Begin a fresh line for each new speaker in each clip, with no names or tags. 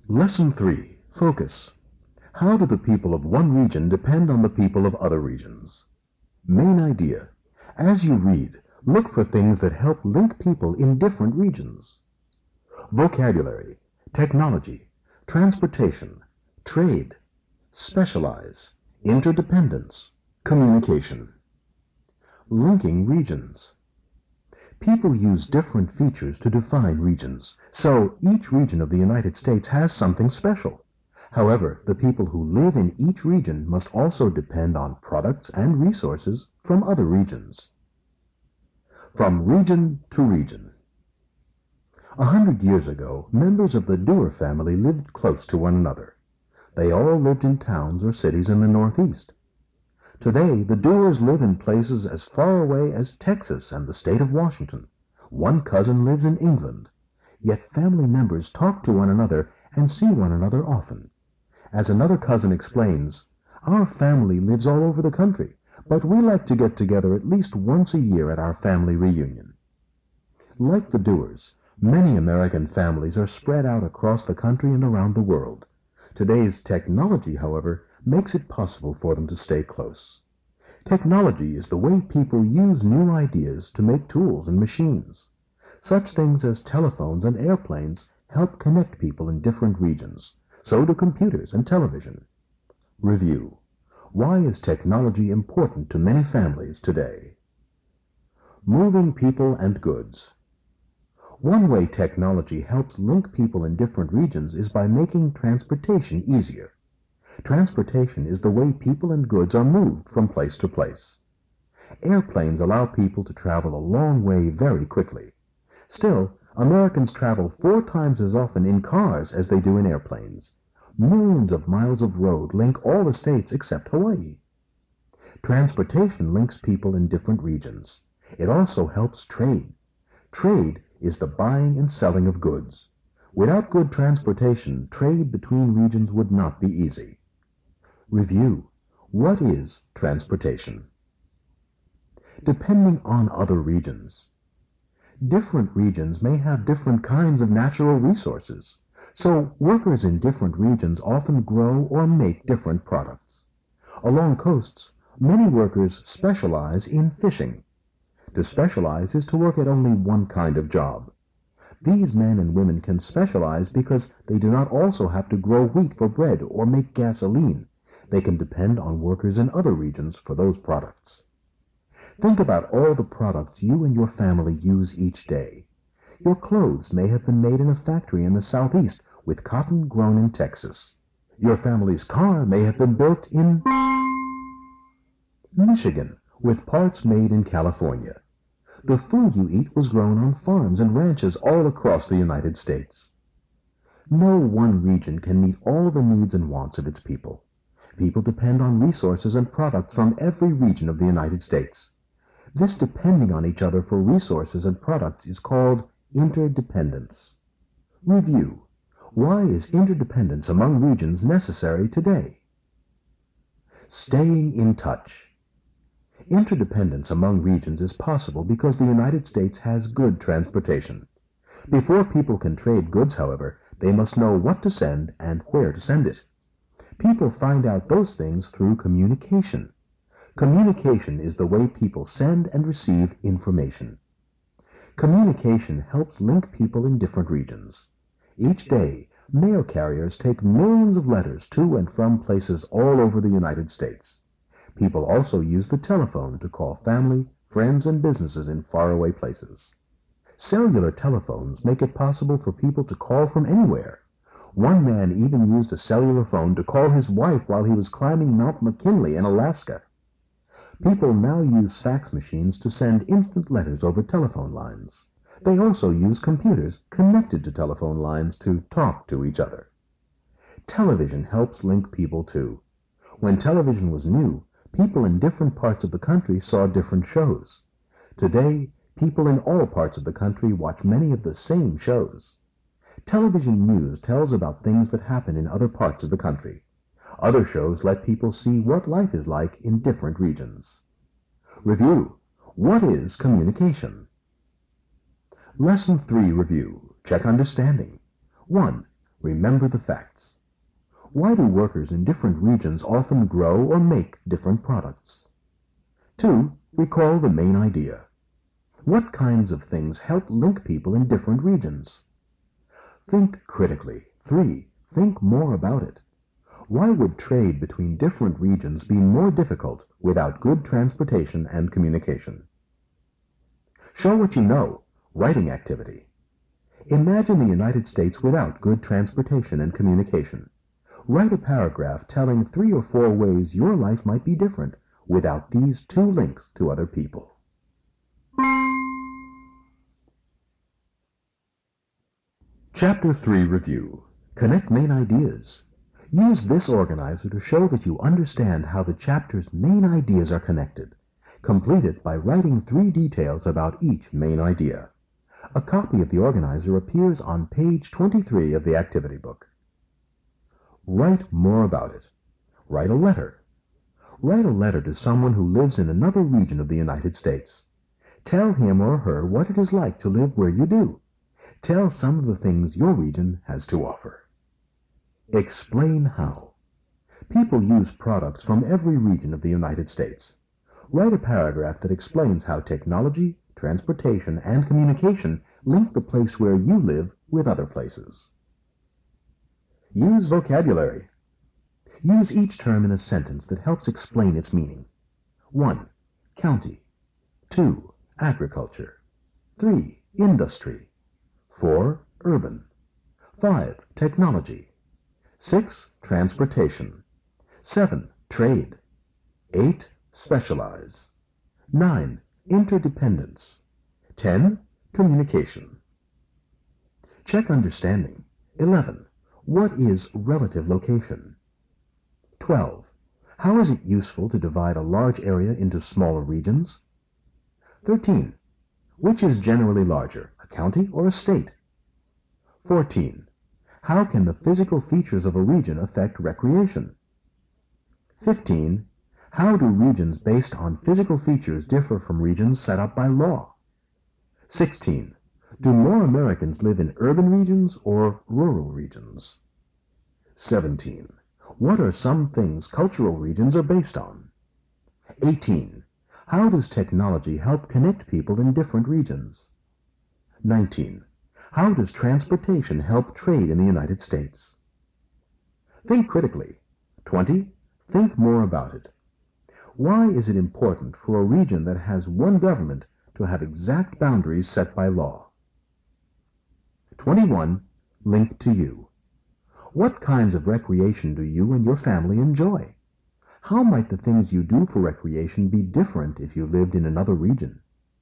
Lesson 3. Focus. How do the people of one region depend on the people of other regions? Main idea. As you read, look for things that help link people in different regions. Vocabulary, technology, transportation, trade, specialize, interdependence, communication. Linking regions. People use different features to define regions, so each region of the United States has something special. However, the people who live in each region must also depend on products and resources from other regions. From region to region. 100 years ago, members of the Dewar family lived close to one another. They all lived in towns or cities in the Northeast. Today, the Dewars live in places as far away as Texas and the state of Washington. One cousin lives in England. Yet family members talk to one another and see one another often. As another cousin explains, "Our family lives all over the country, but we like to get together at least once a year at our family reunion." Like the Dewars, many American families are spread out across the country and around the world. Today's technology, however, makes it possible for them to stay close. Technology is the way people use new ideas to make tools and machines. Such things as telephones and airplanes help connect people in different regions. So do computers and television. Review. Why is technology important to many families today? Moving people and goods. One way technology helps link people in different regions is by making transportation easier. Transportation is the way people and goods are moved from place to place. Airplanes allow people to travel a long way very quickly. Still, Americans travel 4 times as often in cars as they do in airplanes. Millions of miles of road link all the states except Hawaii. Transportation links people in different regions. It also helps trade. Trade is the buying and selling of goods. Without good transportation, trade between regions would not be easy. Review. What is transportation? Depending on other regions. Different regions may have different kinds of natural resources, so workers in different regions often grow or make different products. Along coasts, many workers specialize in fishing. To specialize is to work at only one kind of job. These men and women can specialize because they do not also have to grow wheat for bread or make gasoline. They can depend on workers in other regions for those products. Think about all the products you and your family use each day. Your clothes may have been made in a factory in the Southeast with cotton grown in Texas. Your family's car may have been built in Michigan with parts made in California. The food you eat was grown on farms and ranches all across the United States. No one region can meet all the needs and wants of its people. People depend on resources and products from every region of the United States. This depending on each other for resources and products is called interdependence. Review. Why is interdependence among regions necessary today? Staying in touch. Interdependence among regions is possible because the United States has good transportation. Before people can trade goods, however, they must know what to send and where to send it. People find out those things through communication. Communication is the way people send and receive information. Communication helps link people in different regions. Each day, mail carriers take millions of letters to and from places all over the United States. People also use the telephone to call family, friends, and businesses in faraway places. Cellular telephones make it possible for people to call from anywhere. One man even used a cellular phone to call his wife while he was climbing Mount McKinley in Alaska. People now use fax machines to send instant letters over telephone lines. They also use computers connected to telephone lines to talk to each other. Television helps link people too. When television was new, people in different parts of the country saw different shows. Today, people in all parts of the country watch many of the same shows. Television news tells about things that happen in other parts of the country. Other shows let people see what life is like in different regions. Review. What is communication? Lesson 3 review. Check understanding. 1. Remember the facts. Why do workers in different regions often grow or make different products? 2. Recall the main idea. What kinds of things help link people in different regions? Think critically. 3. Think more about it. Why would trade between different regions be more difficult without good transportation and communication? Show what you know. Writing activity. Imagine the United States without good transportation and communication. Write a paragraph telling 3 or 4 ways your life might be different without these 2 links to other people. Chapter 3 Review. Connect main ideas. Use this organizer to show that you understand how the chapter's main ideas are connected. Complete it by writing 3 details about each main idea. A copy of the organizer appears on page 23 of the activity book. Write more about it. Write a letter. Write a letter to someone who lives in another region of the United States. Tell him or her what it is like to live where you do. Tell some of the things your region has to offer. Explain how. People use products from every region of the United States. Write a paragraph that explains how technology, transportation, and communication link the place where you live with other places. Use vocabulary. Use each term in a sentence that helps explain its meaning. 1. County. 2. Agriculture. 3. Industry. 4. Urban. 5. Technology. 6. Transportation. 7. Trade. 8. Specialize. 9. Interdependence. 10. Communication. Check understanding. 11. What is relative location? 12. How is it useful to divide a large area into smaller regions? 13. Which is generally larger, a county or a state? 14. How can the physical features of a region affect recreation? 15. How do regions based on physical features differ from regions set up by law? 16. Do more Americans live in urban regions or rural regions? 17. What are some things cultural regions are based on? 18. How does technology help connect people in different regions? 19. How does transportation help trade in the United States? Think critically. 20. Think more about it. Why is it important for a region that has one government to have exact boundaries set by law? 21. Link to you. What kinds of recreation do you and your family enjoy? How might the things you do for recreation be different if you lived in another region?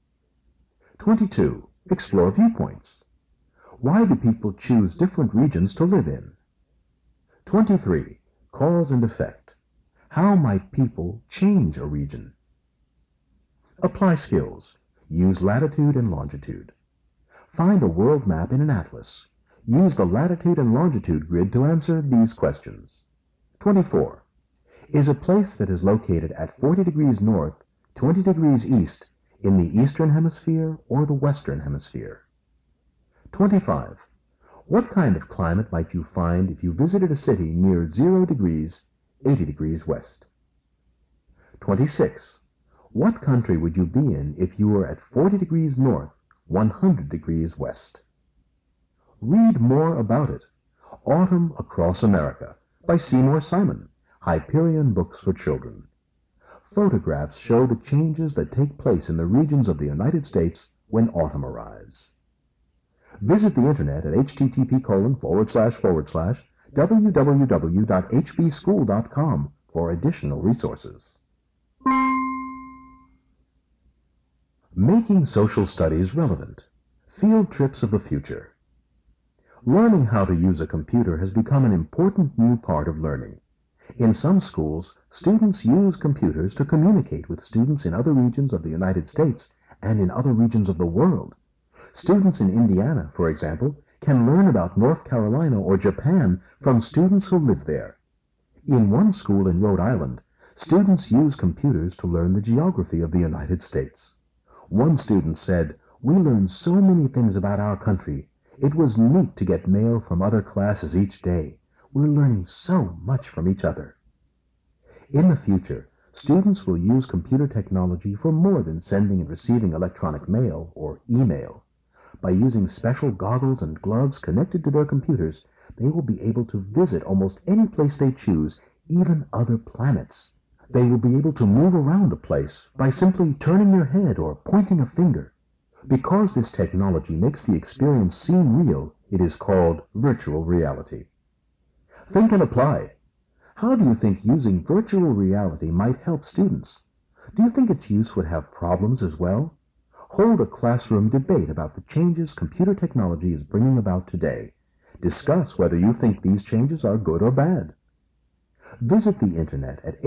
22. Explore viewpoints. Why do people choose different regions to live in? 23. Cause and effect. How might people change a region? Apply skills. Use latitude and longitude. Find a world map in an atlas. Use the latitude and longitude grid to answer these questions. 24. Is a place that is located at 40 degrees north, 20 degrees east in the eastern hemisphere or the western hemisphere? 25. What kind of climate might you find if you visited a city near 0 degrees, 80 degrees west? 26. What country would you be in if you were at 40 degrees north, 100 degrees west? Read more about it. Autumn Across America by Seymour Simon, Hyperion Books for Children. Photographs show the changes that take place in the regions of the United States when autumn arrives. Visit the internet at http://www.hbschool.com for additional resources. Making social studies relevant. Field trips of the future. Learning how to use a computer has become an important new part of learning. In some schools, students use computers to communicate with students in other regions of the United States and in other regions of the world. Students in Indiana, for example, can learn about North Carolina or Japan from students who live there. In one school in Rhode Island, students use computers to learn the geography of the United States. One student said, "We learn so many things about our country It was neat to get mail from other classes each day. We're learning so much from each other. In the future, students will use computer technology for more than sending and receiving electronic mail or email. By using special goggles and gloves connected to their computers, they will be able to visit almost any place they choose, even other planets. They will be able to move around a place by simply turning their head or pointing a finger. Because this technology makes the experience seem real, it is called virtual reality. Think and apply. How do you think using virtual reality might help students? Do you think its use would have problems as well? Hold a classroom debate about the changes computer technology is bringing about today. Discuss whether you think these changes are good or bad. Visit the internet at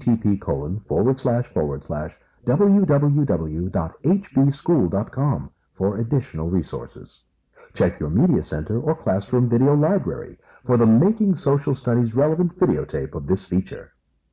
http://www.hbschool.com for additional resources. Check your media center or classroom video library for the Making Social Studies relevant videotape of this feature.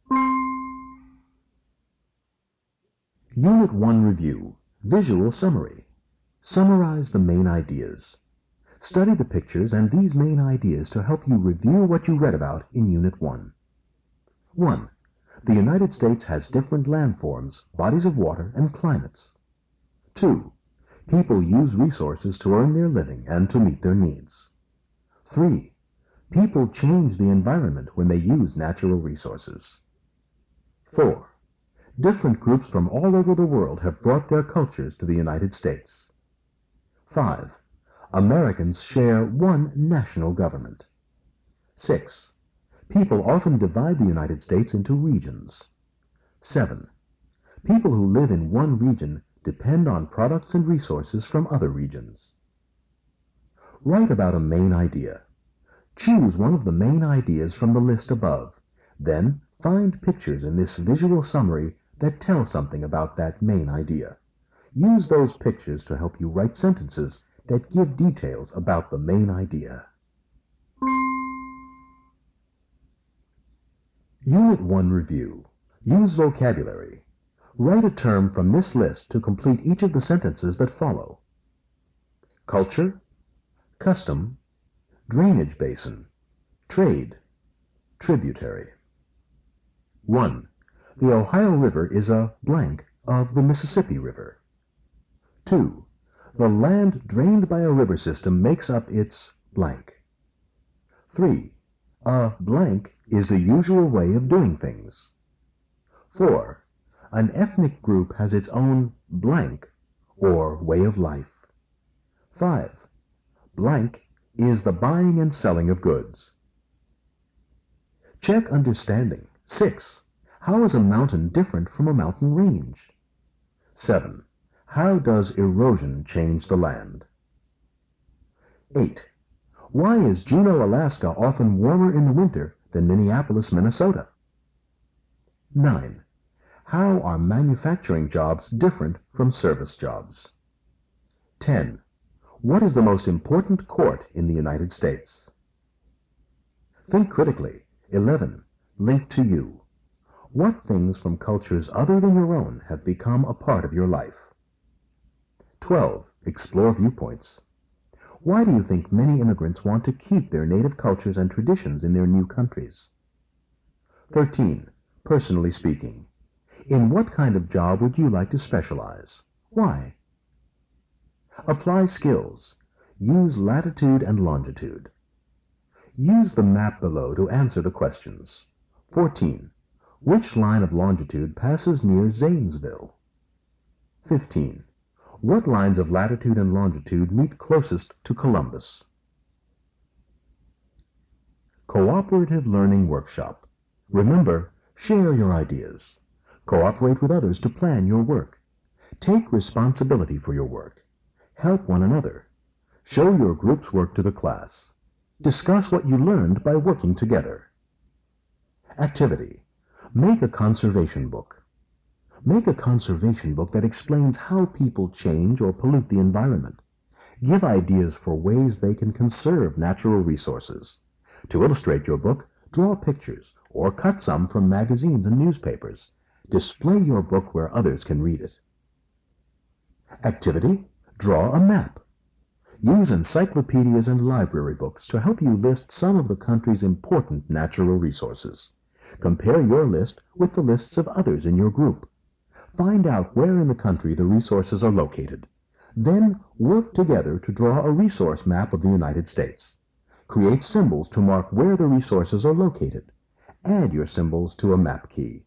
Unit 1 Review. Visual Summary. Summarize the main ideas. Study the pictures and these main ideas to help you review what you read about in Unit 1. 1. The United States has different landforms, bodies of water, and climates. 2. People use resources to earn their living and to meet their needs. 3. People change the environment when they use natural resources. 4. Different groups from all over the world have brought their cultures to the United States. 5. Americans share one national government. 6. People often divide the United States into regions. 7. People who live in one region depend on products and resources from other regions. Write about a main idea. Choose one of the main ideas from the list above. Then find pictures in this visual summary that tell something about that main idea. Use those pictures to help you write sentences that give details about the main idea. Unit 1 Review. Use vocabulary. Write a term from this list to complete each of the sentences that follow. Culture, custom, drainage basin, trade, tributary. 1. The Ohio River is a blank of the Mississippi River. 2. The land drained by a river system makes up its blank. 3. A blank is the usual way of doing things. 4. An ethnic group has its own blank or way of life. 5. Blank is the buying and selling of goods. Check understanding. 6. How is a mountain different from a mountain range? 7. How does erosion change the land? 8. Why is Juneau, Alaska often warmer in the winter than Minneapolis, Minnesota? 9. How are manufacturing jobs different from service jobs? 10. What is the most important court in the United States? Think critically. 11. Link to you. What things from cultures other than your own have become a part of your life? 12. Explore viewpoints. Why do you think many immigrants want to keep their native cultures and traditions in their new countries? 13. Personally speaking. In what kind of job would you like to specialize? Why? Apply skills. Use latitude and longitude. Use the map below to answer the questions. 14. Which line of longitude passes near Zanesville? 15. What lines of latitude and longitude meet closest to Columbus? Cooperative Learning Workshop. Remember, share your ideas. Cooperate with others to plan your work. Take responsibility for your work. Help one another. Show your group's work to the class. Discuss what you learned by working together. Activity. Make a conservation book. Make a conservation book that explains how people change or pollute the environment. Give ideas for ways they can conserve natural resources. To illustrate your book, draw pictures or cut some from magazines and newspapers. Display your book where others can read it. Activity. Draw a map. Use encyclopedias and library books to help you list some of the country's important natural resources. Compare your list with the lists of others in your group. Find out where in the country the resources are located. Then work together to draw a resource map of the United States. Create symbols to mark where the resources are located. Add your symbols to a map key.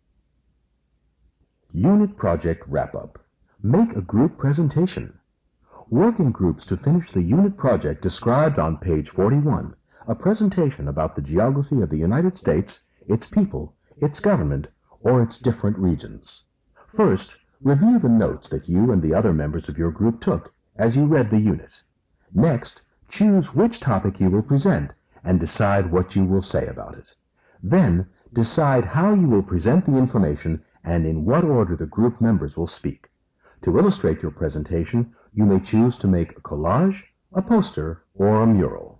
Unit Project Wrap-Up. Make a group presentation. Work in groups to finish the unit project described on page 41, a presentation about the geography of the United States, its people, its government, or its different regions. First, review the notes that you and the other members of your group took as you read the unit. Next, choose which topic you will present and decide what you will say about it. Then, decide how you will present the information and in what order the group members will speak. To illustrate your presentation, you may choose to make a collage, a poster, or a mural.